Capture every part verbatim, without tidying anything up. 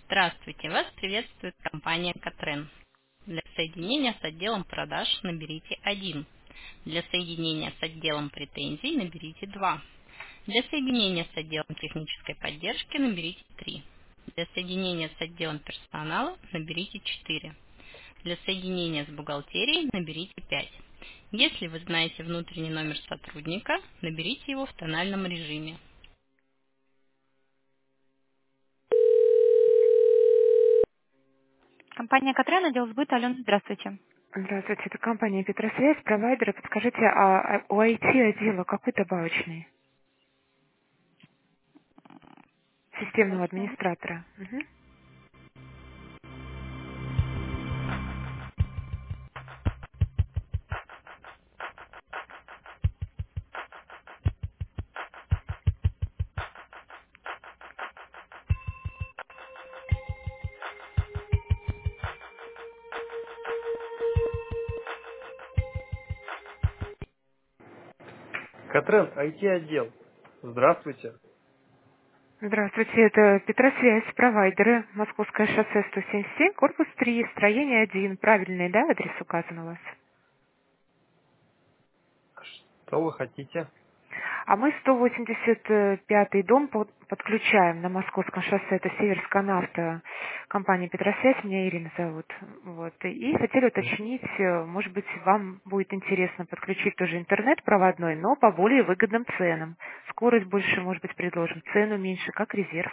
Здравствуйте, вас приветствует компания Катрен. Для соединения с отделом продаж наберите один. Для соединения с отделом претензий наберите два. Для соединения с отделом технической поддержки наберите три. Для соединения с отделом персонала наберите четыре. Для соединения с бухгалтерией наберите пять. Если вы знаете внутренний номер сотрудника, наберите его в тональном режиме. Компания Катрен, отдел сбыта. Алена, здравствуйте. Здравствуйте, это компания Петросвязь, провайдеры. Подскажите, а а у ай ти-отдела какой добавочный? Системного Добавочная. администратора. Мгм. Катрен, ай ти-отдел. Здравствуйте. Здравствуйте, это Петросвязь, провайдеры. Московское шоссе сто семьдесят семь, корпус три, строение один. Правильный, да, адрес указан у вас? Что вы хотите? А мы сто восемьдесят пятый дом под- подключаем на Московском шоссе, это Северская нафта, компания Петросвязь, меня Ирина зовут. Вот. И хотели Мгм. уточнить, э, может быть, вам будет интересно подключить тоже интернет проводной, но по более выгодным ценам. Скорость больше, может быть, предложим, цену меньше, как резерв.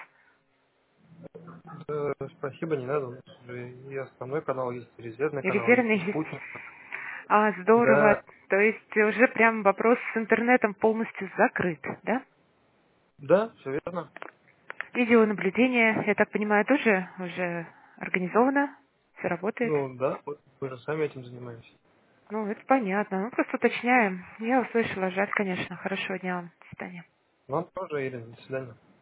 Э, Спасибо, не надо. У нас уже и основной канал есть, и резервный И канал есть, резервный и есть. спутник. А, здорово. Да, То есть уже прям вопрос с интернетом полностью закрыт, да? да, все верно. Видеонаблюдение, я так понимаю, тоже уже организовано, все работает. Ну да, вот мы же сами этим занимаемся. Ну, это понятно. Ну, просто уточняем. Я услышала. Жаль, конечно. Хорошего дня вам. До свидания. Вам тоже, Ирина, до свидания.